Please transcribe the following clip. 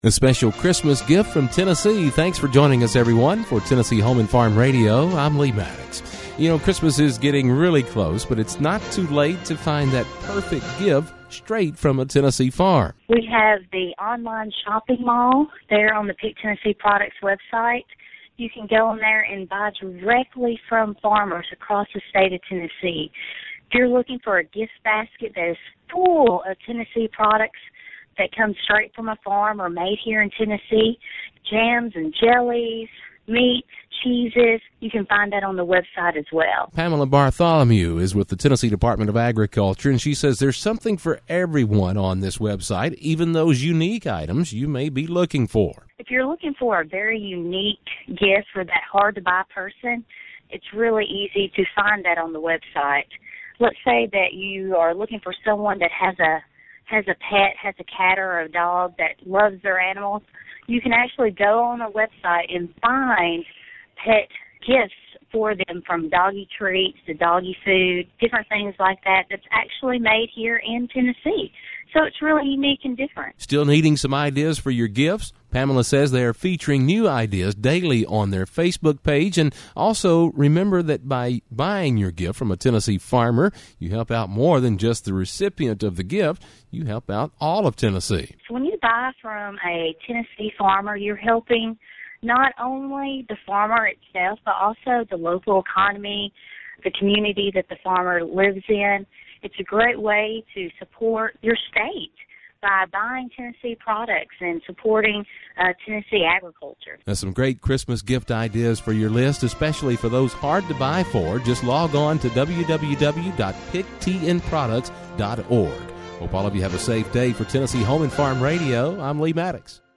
A special Christmas gift from Tennessee. Thanks for joining us, everyone, for Tennessee Home and Farm Radio. I'm Lee Maddox. You know, Christmas is getting really close, but it's not too late to find that perfect gift straight from a Tennessee farm. We have the online shopping mall there on the Pick Tennessee Products website. You can go on there and buy directly from farmers across the state of Tennessee. If you're looking for a gift basket that is full of Tennessee products that come straight from a farm or made here in Tennessee, jams and jellies, meats, cheeses, you can find that on the website as well. Pamela Bartholomew is with the Tennessee Department of Agriculture, and she says there's something for everyone on this website, even those unique items you may be looking for. If you're looking for a very unique gift for that hard-to-buy person, it's really easy to find that on the website. Let's say that you are looking for someone that has a pet, has a cat or a dog that loves their animals. You can actually go on a website and find pet gifts for them, from doggy treats to doggy food, different things like that that's actually made here in Tennessee. So it's really unique and different. Still needing some ideas for your gifts? Pamela says they are featuring new ideas daily on their Facebook page. And also remember that by buying your gift from a Tennessee farmer, you help out more than just the recipient of the gift. You help out all of Tennessee. So when you buy from a Tennessee farmer, you're helping not only the farmer itself, but also the local economy, the community that the farmer lives in. It's a great way to support your state by buying Tennessee products and supporting Tennessee agriculture. There's some great Christmas gift ideas for your list, especially for those hard to buy for. Just log on to www.picktnproducts.org. Hope all of you have a safe day. For Tennessee Home and Farm Radio, I'm Lee Maddox.